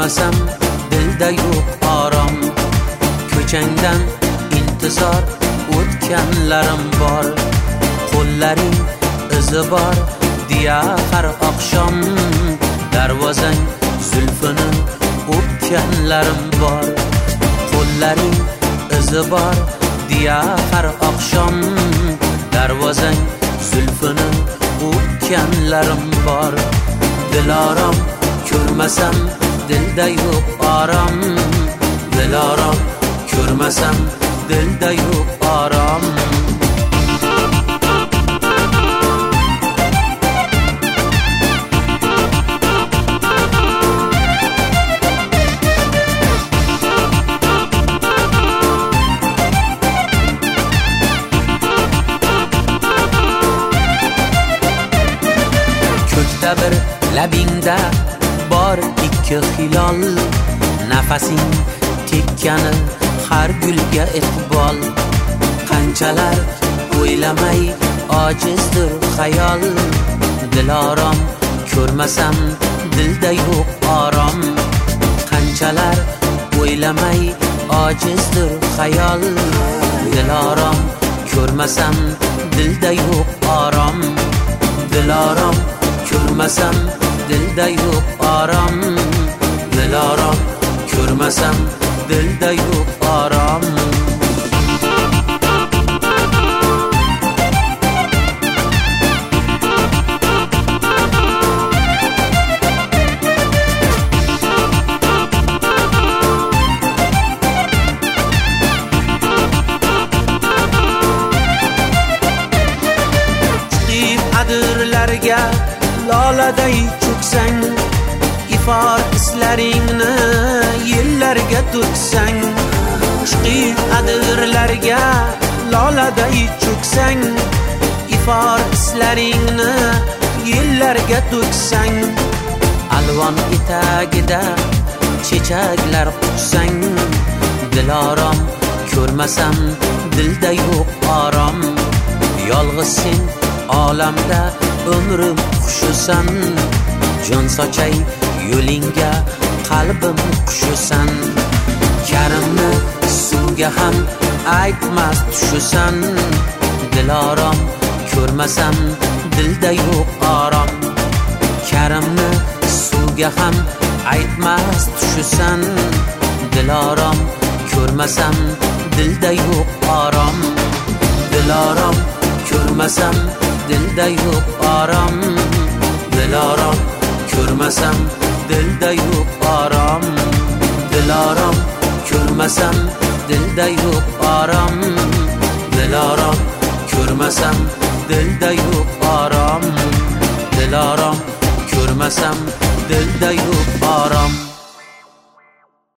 ko'rmasam dilda yo'q orom. Ko'changdan intizor o'tganlarim bor, qo'llaring izi bor deya har oqshom darvozang zulfini o'pganlarim bor, qo'llaring izi bor deya har oqshom darvozang zulfini o'pganlarim bor. Dilorom ko'rmasam dilda yo'q orom, dilorom ko'rmasam dilda yo'q orom. Ko'kda bir labingda bor ikki hilol, nafasing tekkani har gulga iqbol. Qanchalar o'ylamay ojizdir xayol, dilorom ko'rmasam dilda yo'q orom. Qanchalar o'ylamay ojizdir xayol, dilorom ko'rmasam dilda yo'q orom. Dilorom ko'rmasam dilda yo'q orom, dilorom ko'rmasam dilda yo'q orom. Adirlarga loladay cho'ksang, ifor islaringni yillarga to'ksang. Chiqib adirlarga loladay cho'ksang, ifor islaringni yillarga to'ksang. Alvon etagida chechaklar quchsang, dilorom ko'rmasam dilda yo'q orom. Yolg'iz sen olamda umrim xushusan, jon sochay yo'lingga qalbim xushusan. Karimni suvga ham aytmas tushusan, dilorom ko'rmasam dilda yo'q orom. Karimni suvga ham aytmas tushusan, dilorom ko'rmasam dilda yo'q orom. Dilorom ko'rmasam dilda yo'q orom, dilorom ko'rmasam dilda yo'q orom. Dilorom ko'rmasam dilda yo'q orom, dilorom ko'rmasam dilda yo'q orom. Dilorom ko'rmasam dilda yo'q orom.